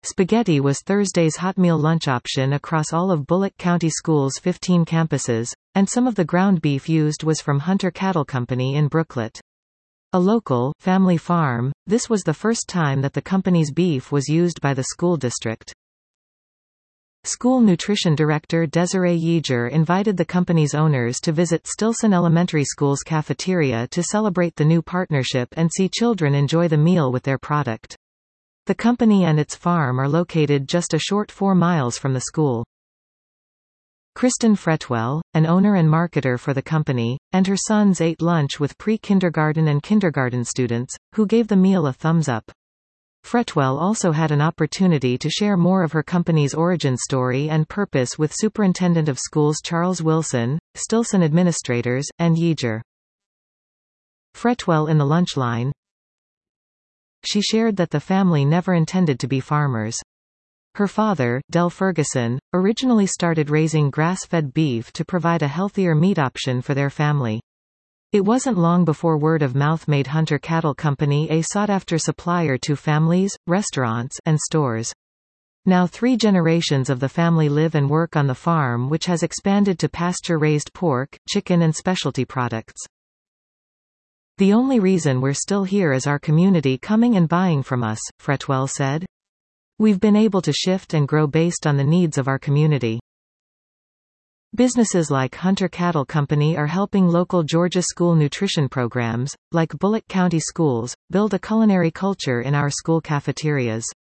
Spaghetti was Thursday's hot meal lunch option across all of Bullock County Schools' 15 campuses, and some of the ground beef used was from Hunter Cattle Company in Brooklet. A local, family farm, this was the first time that the company's beef was used by the school district. School nutrition director Desiree Yeager invited the company's owners to visit Stilson Elementary School's cafeteria to celebrate the new partnership and see children enjoy the meal with their product. The company and its farm are located just a short 4 miles from the school. Kristen Fretwell, an owner and marketer for the company, and her sons ate lunch with pre-kindergarten and kindergarten students, who gave the meal a thumbs up. Fretwell also had an opportunity to share more of her company's origin story and purpose with Superintendent of Schools Charles Wilson, Stilson administrators, and Yeager. Fretwell in the lunch line. She shared that the family never intended to be farmers. Her father, Del Ferguson, originally started raising grass-fed beef to provide a healthier meat option for their family. It wasn't long before word of mouth made Hunter Cattle Company a sought-after supplier to families, restaurants, and stores. Now 3 generations of the family live and work on the farm, which has expanded to pasture-raised pork, chicken and specialty products. "The only reason we're still here is our community coming and buying from us," Fretwell said. "We've been able to shift and grow based on the needs of our community." Businesses like Hunter Cattle Company are helping local Georgia school nutrition programs, like Bullock County Schools, build a culinary culture in our school cafeterias.